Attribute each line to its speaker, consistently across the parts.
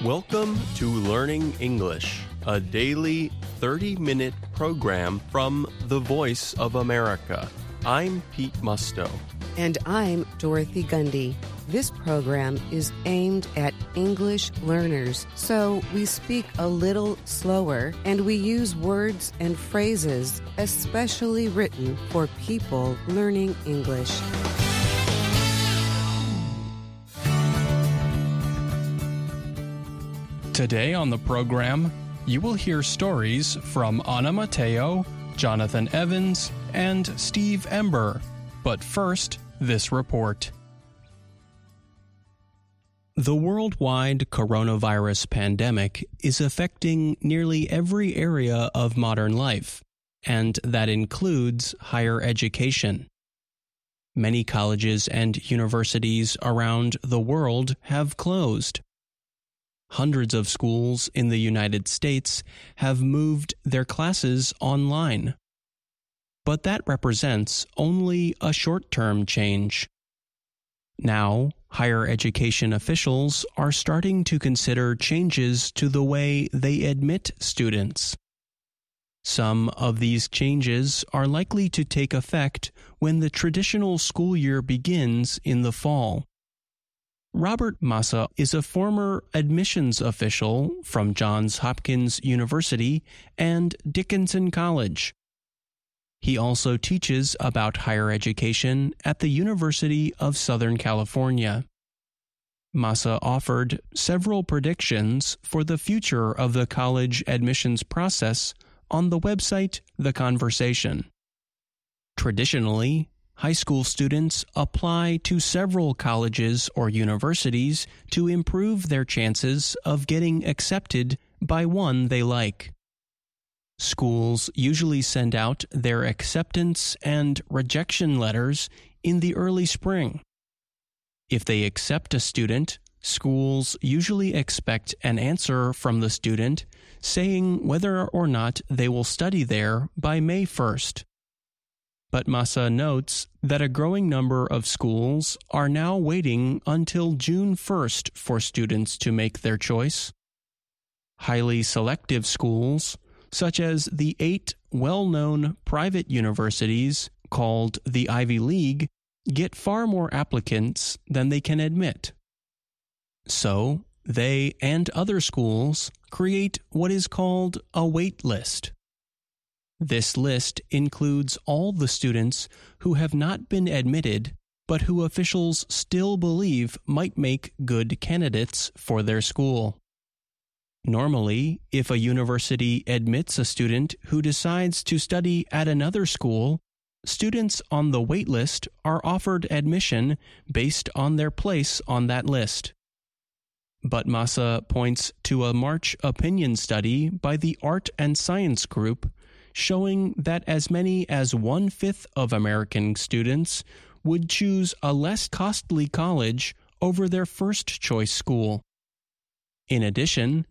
Speaker 1: Welcome to Learning English, a daily 30-minute program from the Voice of America. I'm Pete Musto.
Speaker 2: And I'm Dorothy Gundy. This program is aimed at English learners, so we speak a little slower and we use words and phrases especially written for people learning English.
Speaker 3: Today on the program, you will hear stories from Anna Mateo, Jonathan Evans, and Steve Ember. But first, this report. The worldwide coronavirus pandemic is affecting nearly every area of modern life, and that includes higher education. Many colleges and universities around the world have closed. Hundreds of schools in the United States have moved their classes online. But that represents only a short-term change. Now, higher education officials are starting to consider changes to the way they admit students. Some of these changes are likely to take effect when the traditional school year begins in the fall. Robert Massa is a former admissions official from Johns Hopkins University and Dickinson College. He also teaches about higher education at the University of Southern California. Massa offered several predictions for the future of the college admissions process on the website The Conversation. Traditionally, high school students apply to several colleges or universities to improve their chances of getting accepted by one they like. Schools usually send out their acceptance and rejection letters in the early spring. If they accept a student, schools usually expect an answer from the student saying whether or not they will study there by May 1st. But Massa notes that a growing number of schools are now waiting until June 1st for students to make their choice. Highly selective schools, such as the 8 well-known private universities called the Ivy League, get far more applicants than they can admit. So, they and other schools create what is called a wait list. This list includes all the students who have not been admitted but who officials still believe might make good candidates for their school. Normally, if a university admits a student who decides to study at another school, students on the wait list are offered admission based on their place on that list. But Massa points to a March opinion study by the Art and Science Group showing that as many as 1/5 of American students would choose a less costly college over their first choice school. In addition,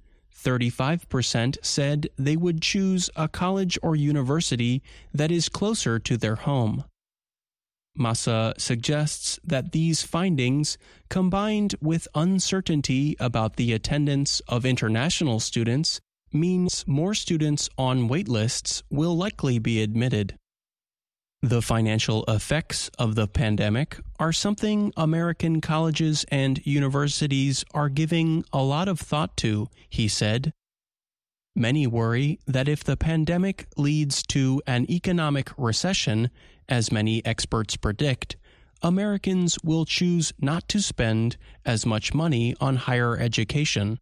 Speaker 3: 35% said they would choose a college or university that is closer to their home. Massa suggests that these findings, combined with uncertainty about the attendance of international students, means more students on waitlists will likely be admitted. The financial effects of the pandemic are something American colleges and universities are giving a lot of thought to, he said. Many worry that if the pandemic leads to an economic recession, as many experts predict, Americans will choose not to spend as much money on higher education.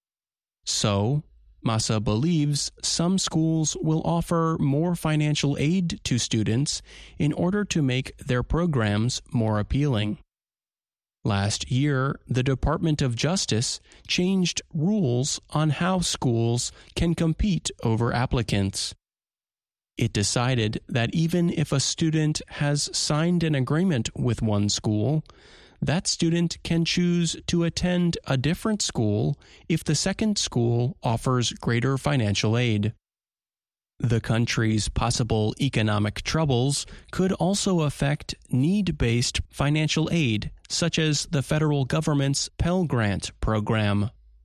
Speaker 3: So, Massa believes some schools will offer more financial aid to students in order to make their programs more appealing. Last year, the Department of Justice changed rules on how schools can compete over applicants. It decided that even if a student has signed an agreement with one school, that student can choose to attend a different school if the second school offers greater financial aid. The country's possible economic troubles could also affect need-based financial aid, such as the federal government's Pell Grant program.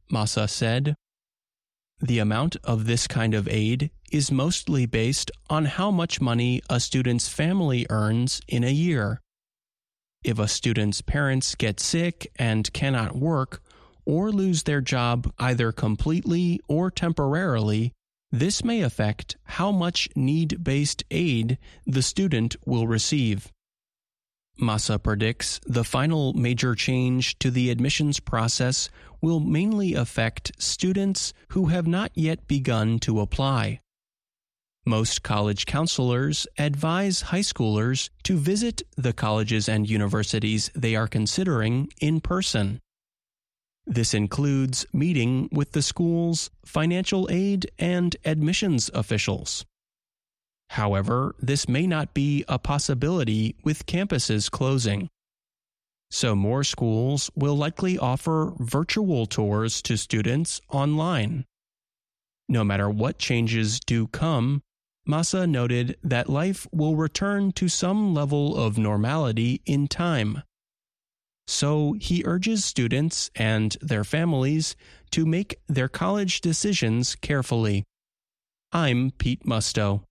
Speaker 3: Massa said. The amount of this kind of aid is mostly based on how much money a student's family earns in a year. If a student's parents get sick and cannot work or lose their job either completely or temporarily, this may affect how much need-based aid the student will receive. Massa predicts the final major change to the admissions process will mainly affect students who have not yet begun to apply. Most college counselors advise high schoolers to visit the colleges and universities they are considering in person. This includes meeting with the school's financial aid and admissions officials. However, this may not be a possibility with campuses closing. So more schools will likely offer virtual tours to students online. No matter what changes do come, Massa noted that life will return to some level of normality in time. So he urges students and their families to make their college decisions carefully. I'm Pete Musto.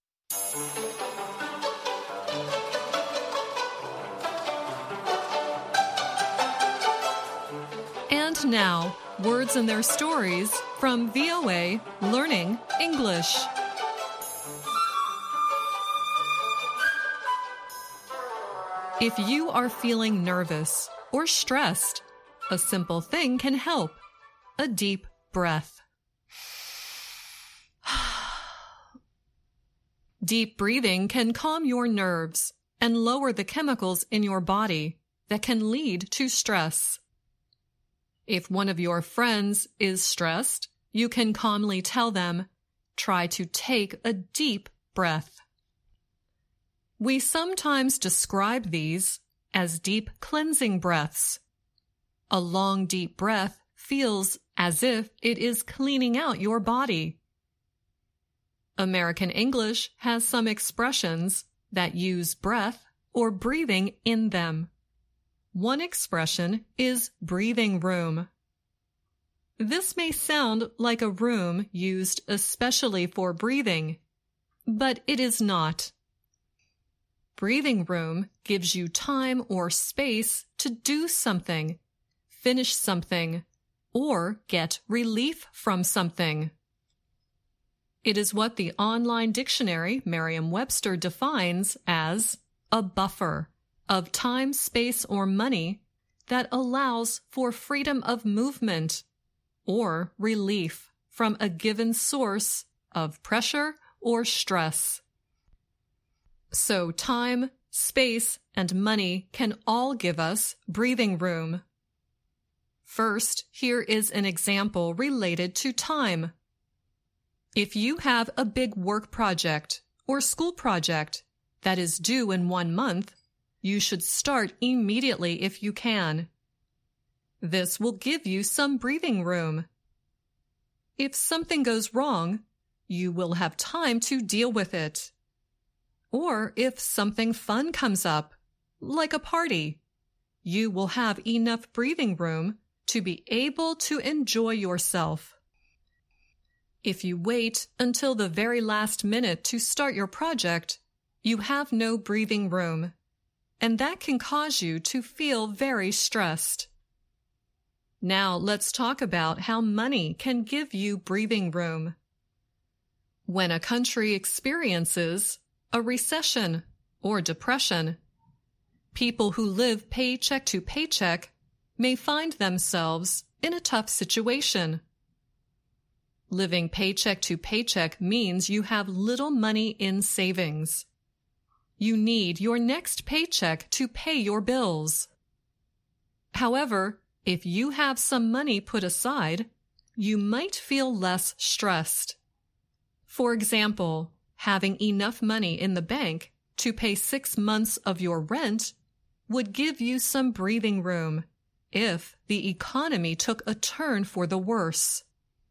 Speaker 4: And now, words and their stories from VOA Learning English. If you are feeling nervous or stressed, a simple thing can help. A deep breath. Deep breathing can calm your nerves and lower the chemicals in your body that can lead to stress. If one of your friends is stressed, you can calmly tell them, try to take a deep breath. We sometimes describe these as deep cleansing breaths. A long deep breath feels as if it is cleaning out your body. American English has some expressions that use breath or breathing in them. One expression is breathing room. This may sound like a room used especially for breathing, but it is not. Breathing room gives you time or space to do something, finish something, or get relief from something. It is what the online dictionary Merriam-Webster defines as a buffer of time, space, or money that allows for freedom of movement or relief from a given source of pressure or stress. So time, space, and money can all give us breathing room. First, here is an example related to time. If you have a big work project or school project that is due in 1 month, you should start immediately if you can. This will give you some breathing room. If something goes wrong, you will have time to deal with it. Or if something fun comes up, like a party, you will have enough breathing room to be able to enjoy yourself. If you wait until the very last minute to start your project, you have no breathing room, and that can cause you to feel very stressed. Now let's talk about how money can give you breathing room. When a country experiences a recession or depression, people who live paycheck to paycheck may find themselves in a tough situation. Living paycheck to paycheck means you have little money in savings. You need your next paycheck to pay your bills. However, if you have some money put aside, you might feel less stressed. For example, having enough money in the bank to pay 6 months of your rent would give you some breathing room if the economy took a turn for the worse.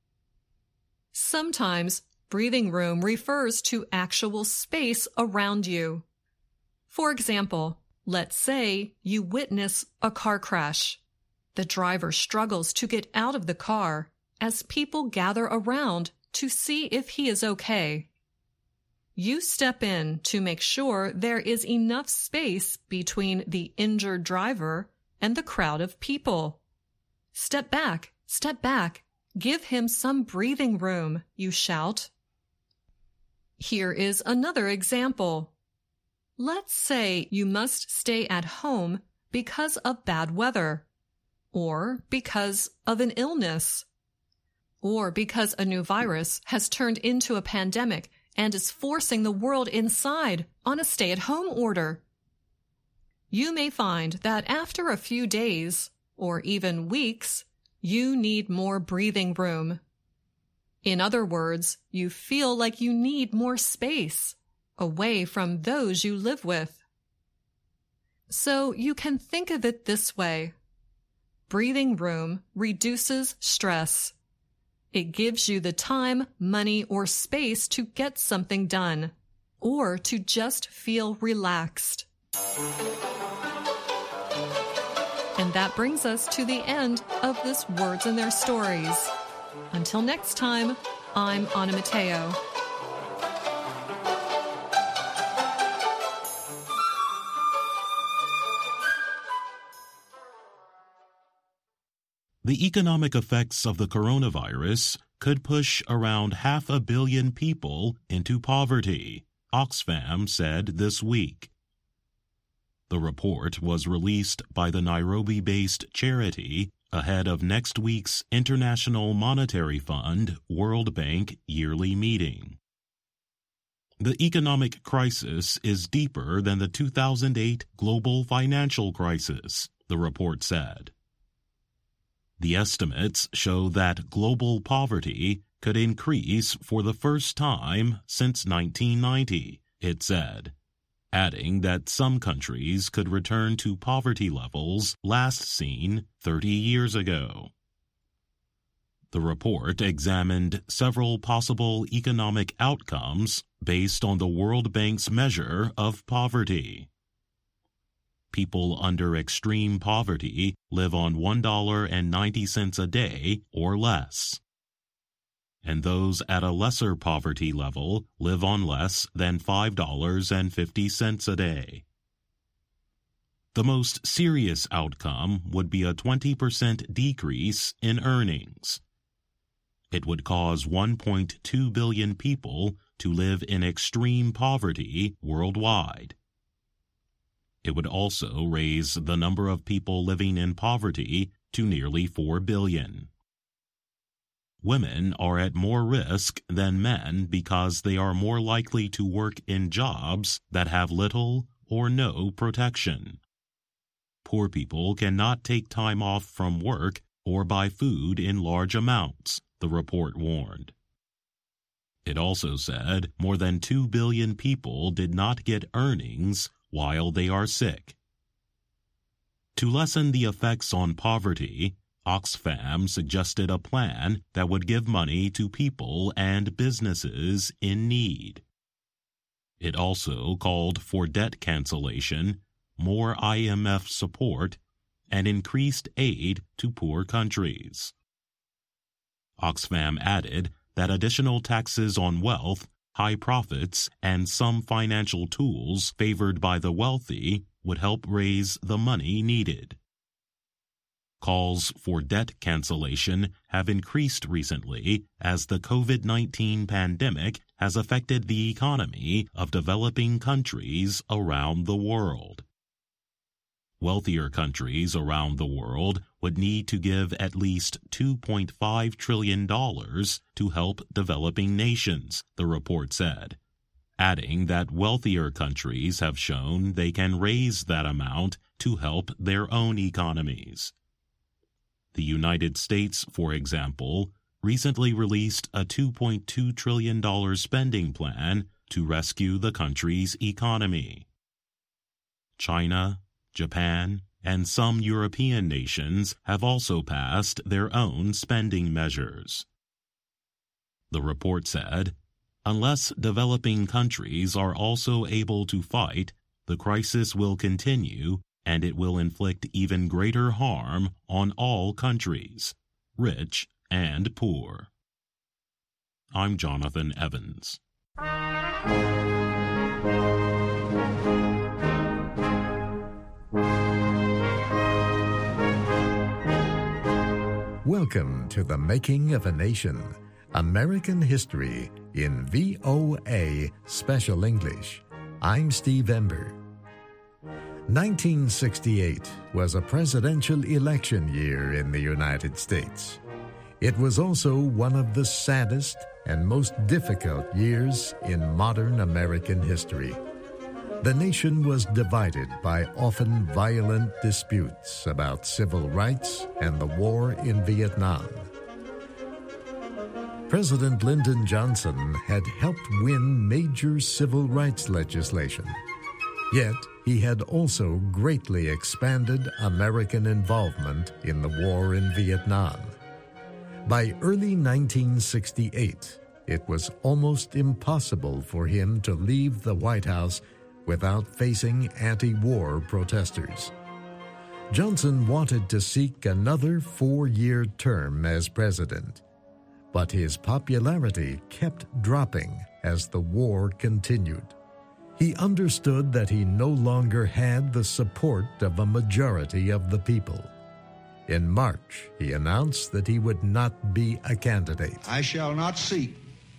Speaker 4: Sometimes breathing room refers to actual space around you. For example, let's say you witness a car crash. The driver struggles to get out of the car as people gather around to see if he is okay. You step in to make sure there is enough space between the injured driver and the crowd of people. Step back, give him some breathing room, you shout. Here is another example. Let's say you must stay at home because of bad weather, or because of an illness, or because a new virus has turned into a pandemic and is forcing the world inside on a stay-at-home order. You may find that after a few days, or even weeks, you need more breathing room. In other words, you feel like you need more space, away from those you live with. So you can think of it this way. Breathing room reduces stress. It gives you the time, money, or space to get something done, or to just feel relaxed. And that brings us to the end of this Words and Their Stories. Until next time, I'm Anna Mateo.
Speaker 5: The economic effects of the coronavirus could push around 500 million people into poverty, Oxfam said this week. The report was released by the Nairobi-based charity ahead of next week's International Monetary Fund World Bank yearly meeting. The economic crisis is deeper than the 2008 global financial crisis, the report said. The estimates show that global poverty could increase for the first time since 1990, it said, adding that some countries could return to poverty levels last seen 30 years ago. The report examined several possible economic outcomes based on the World Bank's measure of poverty. People under extreme poverty live on $1.90 a day or less, and those at a lesser poverty level live on less than $5.50 a day. The most serious outcome would be a 20% decrease in earnings. It would cause 1.2 billion people to live in extreme poverty worldwide. It would also raise the number of people living in poverty to nearly 4 billion. Women are at more risk than men because they are more likely to work in jobs that have little or no protection. Poor people cannot take time off from work or buy food in large amounts, the report warned. It also said more than 2 billion people did not get earnings while they are sick. To lessen the effects on poverty, Oxfam suggested a plan that would give money to people and businesses in need. It also called for debt cancellation, more IMF support, and increased aid to poor countries. Oxfam added that additional taxes on wealth, high profits, and some financial tools favored by the wealthy would help raise the money needed. Calls for debt cancellation have increased recently as the COVID-19 pandemic has affected the economy of developing countries around the world. Wealthier countries around the world would need to give at least $2.5 trillion to help developing nations, the report said, adding that wealthier countries have shown they can raise that amount to help their own economies. The United States, for example, recently released a $2.2 trillion spending plan to rescue the country's economy. China, Japan, and some European nations have also passed their own spending measures. The report said, unless developing countries are also able to fight, the crisis will continue and it will inflict even greater harm on all countries, rich and poor. I'm Jonathan Evans.
Speaker 6: Welcome to The Making of a Nation, American History in VOA Special English. I'm Steve Ember. 1968 was a presidential election year in the United States. It was also one of the saddest and most difficult years in modern American history. The nation was divided by often violent disputes about civil rights and the war in Vietnam. President Lyndon Johnson had helped win major civil rights legislation. Yet, he had also greatly expanded American involvement in the war in Vietnam. By early 1968, it was almost impossible for him to leave the White House without facing anti-war protesters. Johnson wanted to seek another 4-year term as president, but his popularity kept dropping as the war continued. He understood that he no longer had the support of a majority of the people. In March, he announced that he would not be a candidate.
Speaker 7: I shall not seek,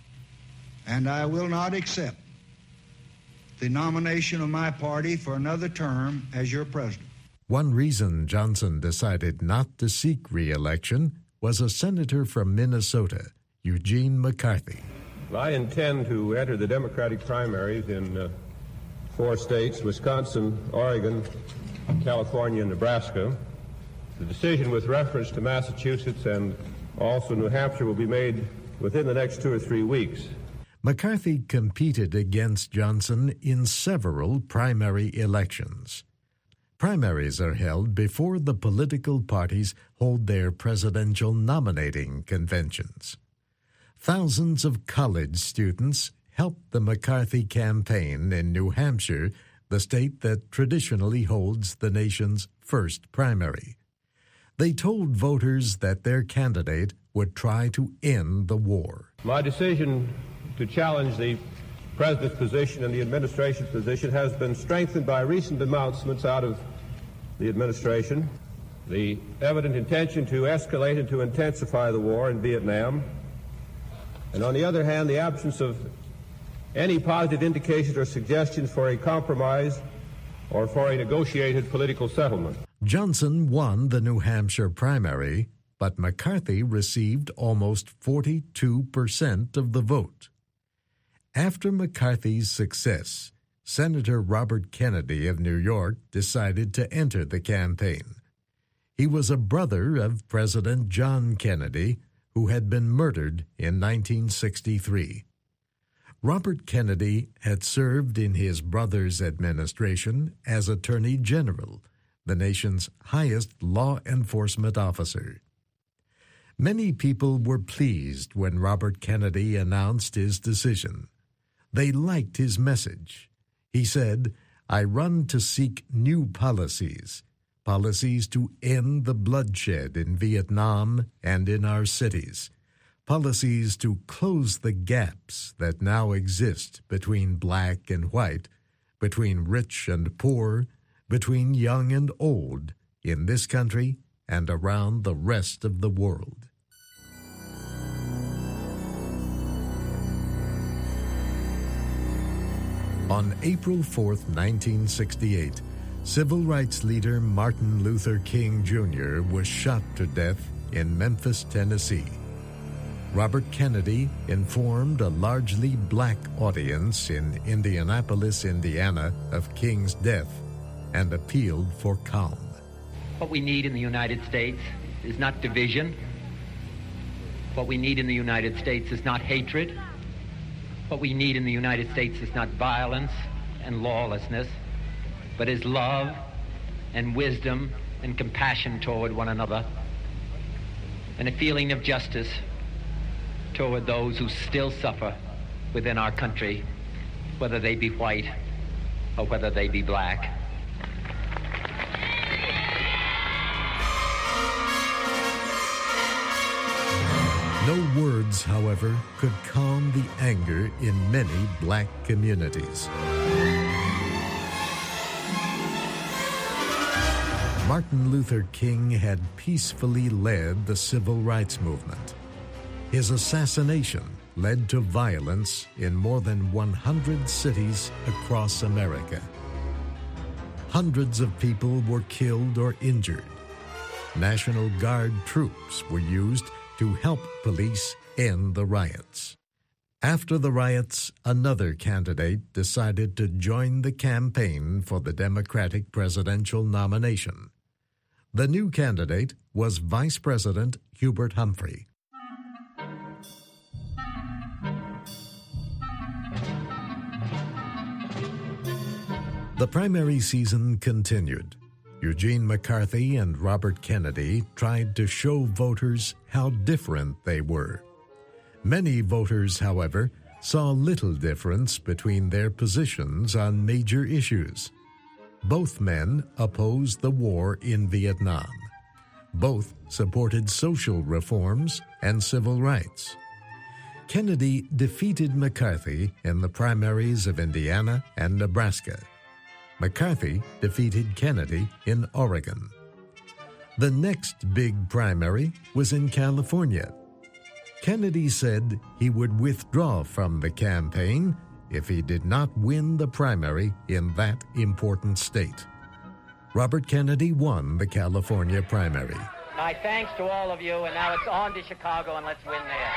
Speaker 7: and I will not accept the nomination of my party for another term as your president.
Speaker 6: One reason Johnson decided not to seek re-election was a senator from Minnesota, Eugene McCarthy.
Speaker 8: I intend to enter the Democratic primaries in 4 states, Wisconsin, Oregon, California, and Nebraska. The decision with reference to Massachusetts and also New Hampshire will be made within the next 2 or 3 weeks.
Speaker 6: McCarthy competed against Johnson in several primary elections. Primaries are held before the political parties hold their presidential nominating conventions. Thousands of college students helped the McCarthy campaign in New Hampshire, the state that traditionally holds the nation's first primary. They told voters that their candidate would try to end the war.
Speaker 8: My decision to challenge the president's position and the administration's position has been strengthened by recent announcements out of the administration. The evident intention to escalate and to intensify the war in Vietnam. And on the other hand, the absence of any positive indications or suggestions for a compromise or for a negotiated political settlement.
Speaker 6: Johnson won the New Hampshire primary, but McCarthy received almost 42% of the vote. After McCarthy's success, Senator Robert Kennedy of New York decided to enter the campaign. He was a brother of President John Kennedy, who had been murdered in 1963. Robert Kennedy had served in his brother's administration as Attorney General, the nation's highest law enforcement officer. Many people were pleased when Robert Kennedy announced his decision. They liked his message. He said, "I run to seek new policies to end the bloodshed in Vietnam and in our cities, policies to close the gaps that now exist between black and white, between rich and poor, between young and old, in this country and around the rest of the world." On April 4, 1968, civil rights leader Martin Luther King Jr. was shot to death in Memphis, Tennessee. Robert Kennedy informed a largely black audience in Indianapolis, Indiana, of King's death and appealed for calm.
Speaker 9: What we need in the United States is not division. What we need in the United States is not hatred. What we need in the United States is not violence and lawlessness, but is love and wisdom and compassion toward one another, and a feeling of justice toward those who still suffer within our country, whether they be white or whether they be black.
Speaker 6: No words, however, could calm the anger in many black communities. Martin Luther King had peacefully led the civil rights movement. His assassination led to violence in more than 100 cities across America. Hundreds of people were killed or injured. National Guard troops were used to help police end the riots. After the riots, another candidate decided to join the campaign for the Democratic presidential nomination. The new candidate was Vice President Hubert Humphrey. The primary season continued. Eugene McCarthy and Robert Kennedy tried to show voters how different they were. Many voters, however, saw little difference between their positions on major issues. Both men opposed the war in Vietnam. Both supported social reforms and civil rights. Kennedy defeated McCarthy in the primaries of Indiana and Nebraska. McCarthy defeated Kennedy in Oregon. The next big primary was in California. Kennedy said he would withdraw from the campaign if he did not win the primary in that important state. Robert Kennedy won the California primary.
Speaker 9: My thanks to all of you, and now it's on to Chicago, and let's win there.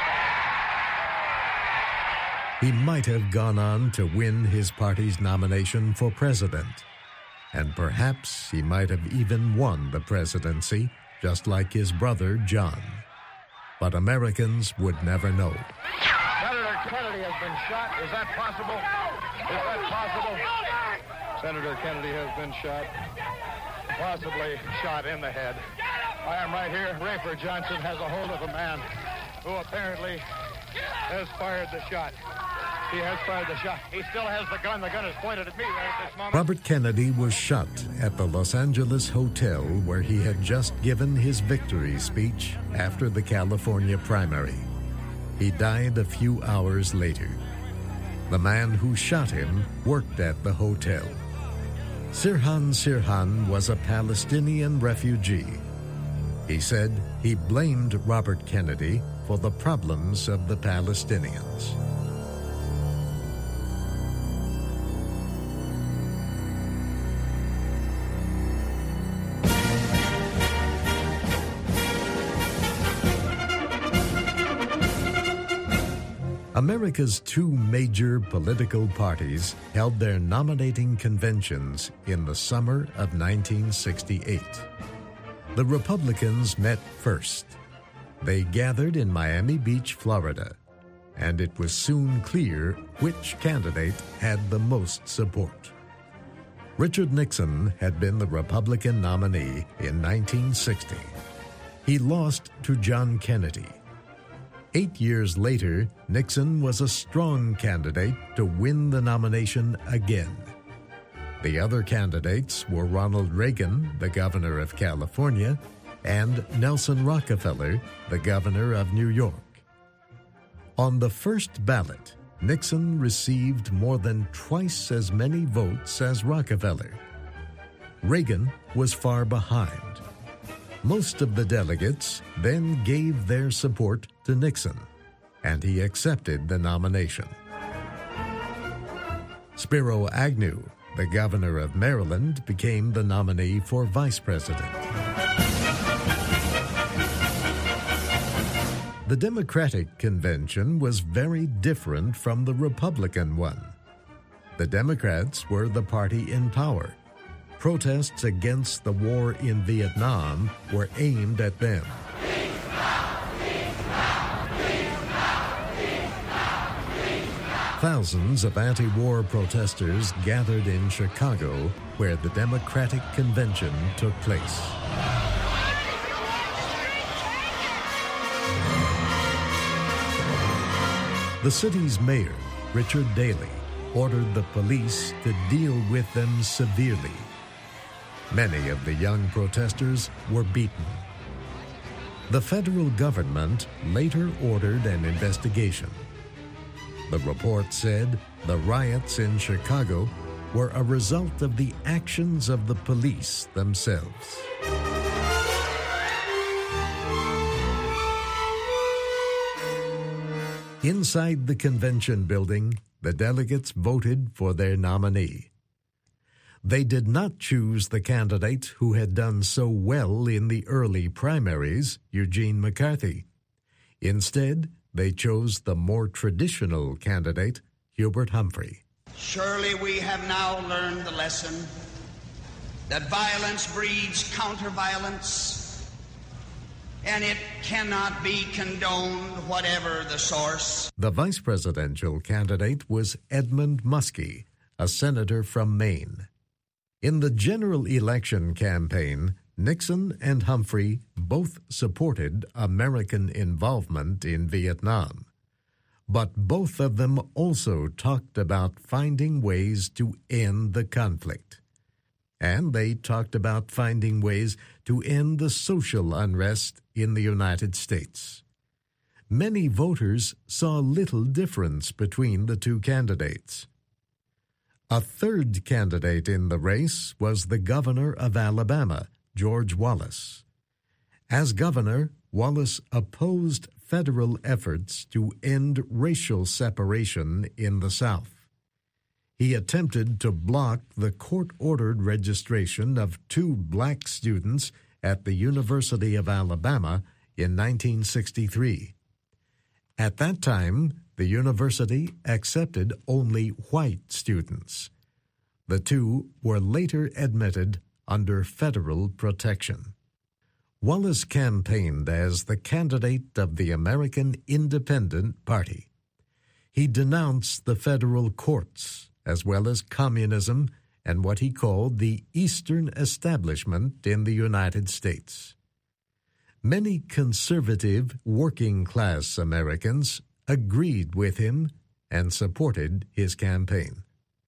Speaker 6: He might have gone on to win his party's nomination for president, and perhaps he might have even won the presidency, just like his brother John. But Americans would never know.
Speaker 10: Senator Kennedy has been shot. Is that possible? Is that possible? Senator Kennedy has been shot, possibly shot in the head. I am right here. Rayford Johnson has a hold of a man who apparently has fired the shot. He has fired the shot. He still has the gun. The gun is pointed at me right at this moment.
Speaker 6: Robert Kennedy was shot at the Los Angeles hotel where he had just given his victory speech after the California primary. He died a few hours later. The man who shot him worked at the hotel. Sirhan Sirhan was a Palestinian refugee. He said he blamed Robert Kennedy for the problems of the Palestinians. America's two major political parties held their nominating conventions in the summer of 1968. The Republicans met first. They gathered in Miami Beach, Florida, and it was soon clear which candidate had the most support. Richard Nixon had been the Republican nominee in 1960. He lost to John Kennedy. 8 years later, Nixon was a strong candidate to win the nomination again. The other candidates were Ronald Reagan, the governor of California, and Nelson Rockefeller, the governor of New York. On the first ballot, Nixon received more than twice as many votes as Rockefeller. Reagan was far behind. Most of the delegates then gave their support to Nixon, and he accepted the nomination. Spiro Agnew, the governor of Maryland, became the nominee for vice president. The Democratic convention was very different from the Republican one. The Democrats were the party in power. Protests against the war in Vietnam were aimed at them. Thousands of anti-war protesters gathered in Chicago, where the Democratic Convention took place. The city's mayor, Richard Daley, ordered the police to deal with them severely. Many of the young protesters were beaten. The federal government later ordered an investigation. The report said the riots in Chicago were a result of the actions of the police themselves. Inside the convention building, the delegates voted for their nominee. They did not choose the candidate who had done so well in the early primaries, Eugene McCarthy. Instead, they chose the more traditional candidate, Hubert Humphrey.
Speaker 11: Surely we have now learned the lesson that violence breeds counter-violence, and it cannot be condoned, whatever the source.
Speaker 6: The vice presidential candidate was Edmund Muskie, a senator from Maine. In the general election campaign, Nixon and Humphrey both supported American involvement in Vietnam. But both of them also talked about finding ways to end the conflict. And they talked about finding ways to end the social unrest in the United States. Many voters saw little difference between the two candidates. A third candidate in the race was the governor of Alabama, George Wallace. As governor, Wallace opposed federal efforts to end racial separation in the South. He attempted to block the court-ordered registration of 2 black students at the University of Alabama in 1963. At that time, the university accepted only white students. The 2 were later admitted under federal protection. Wallace campaigned as the candidate of the American Independent Party. He denounced the federal courts, as well as communism and what he called the Eastern establishment in the United States. Many conservative, working-class Americans agreed with him and supported his campaign.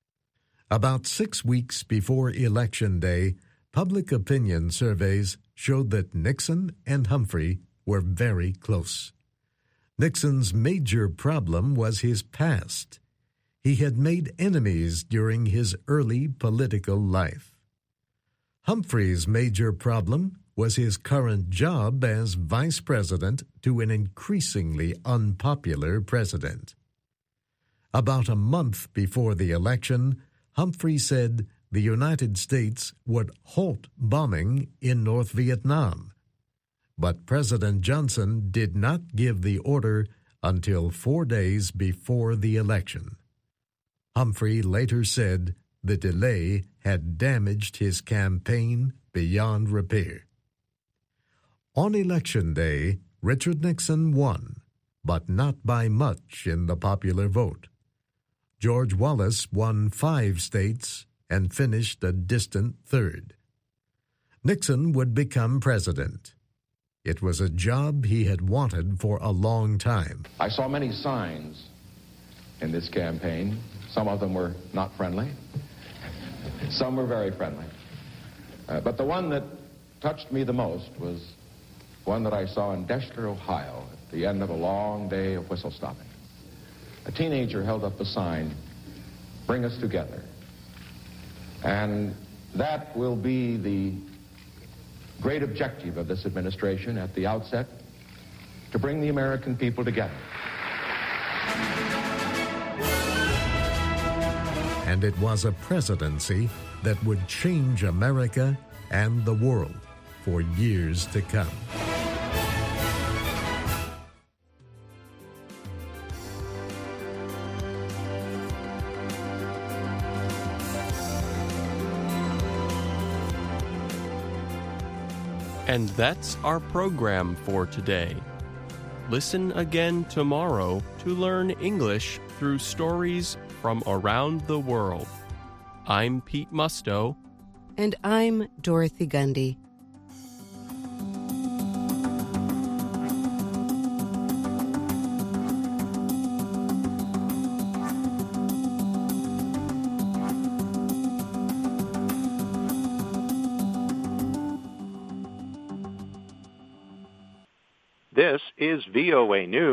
Speaker 6: About 6 weeks before Election Day, public opinion surveys showed that Nixon and Humphrey were very close. Nixon's major problem was his past. He had made enemies during his early political life. Humphrey's major problem was his current job as vice president to an increasingly unpopular president. About a month before the election, Humphrey said the United States would halt bombing in North Vietnam. But President Johnson did not give the order until 4 days before the election. Humphrey later said the delay had damaged his campaign beyond repair. On Election Day, Richard Nixon won, but not by much in the popular vote. George Wallace won 5 states and finished a distant third. Nixon would become president. It was a job he had wanted for a long time.
Speaker 12: I saw many signs in this campaign. Some of them were not friendly. Some were very friendly. But the one that touched me the most was one that I saw in Deshler, Ohio, at the end of a long day of whistle stopping. A teenager held up a sign, "Bring us together." And that will be the great objective of this administration at the outset, to bring the American people together.
Speaker 6: And it was a presidency that would change America and the world for years to come.
Speaker 1: And that's our program for today. Listen again tomorrow to learn English through stories from around the world. I'm Pete Musto.
Speaker 2: And I'm Dorothy Gundy.
Speaker 13: is VOA News.